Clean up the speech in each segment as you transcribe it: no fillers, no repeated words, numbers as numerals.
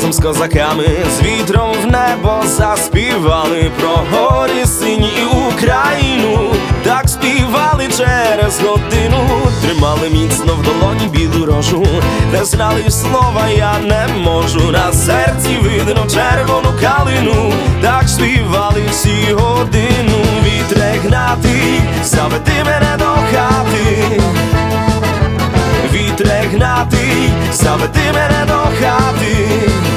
разом з козаками, з вітром в небо заспівали про горі сині і Україну. Так співали через годину, тримали міцно в долоні білу рожу, не знали слова я не можу, на серці видно червону калину. Так співали всі годину. Вітре гнатий, заведи мене до хати. Вітре гнатий, заведи мене до хати.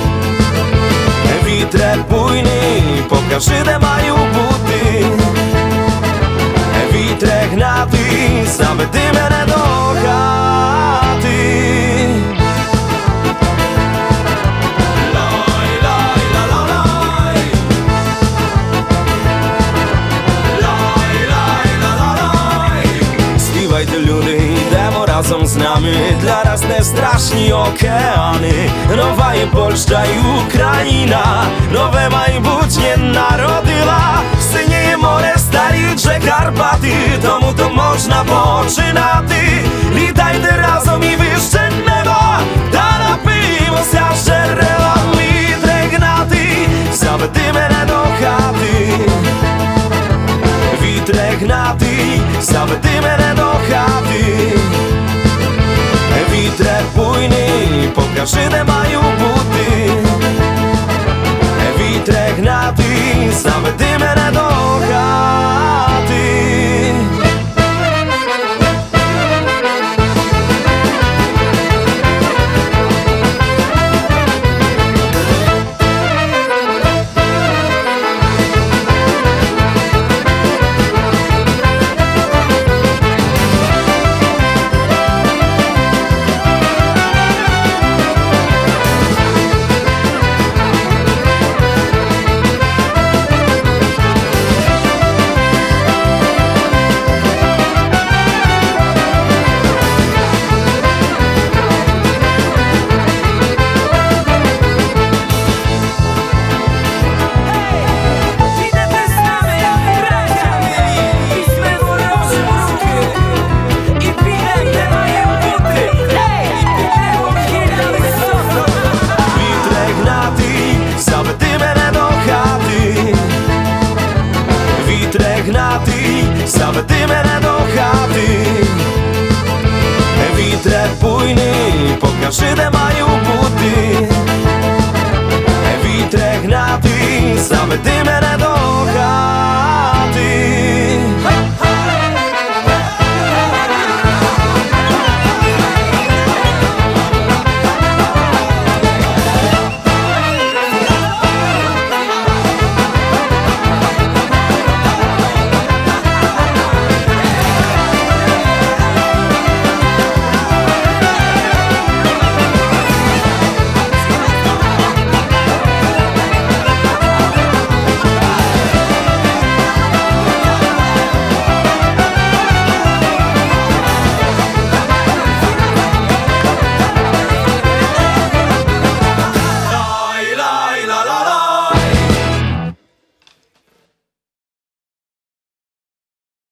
Вітре буйний, покажи, де маю бути. Вітре гнатий, заведи мене до хати. Співайте, люди, йдемо разом з нами, для нас не страшні океани. Нова і Польща, і Україна, нове майбутнє народила. Синіє море, старі вже Карпати, тому то можна починати. Літайте разом і вище неба, та напиймося з джерела. Вітре гнатий, заведи мене до хати. Вітре гнатий, заведи мене до хати. Вітре буйний, покажи, де маю бути. Вітре гнатий, заведи мене до хати. Заведи мене до хати. Вітре буйний, покажи, де маю бути. Вітре гнатий, заведи мене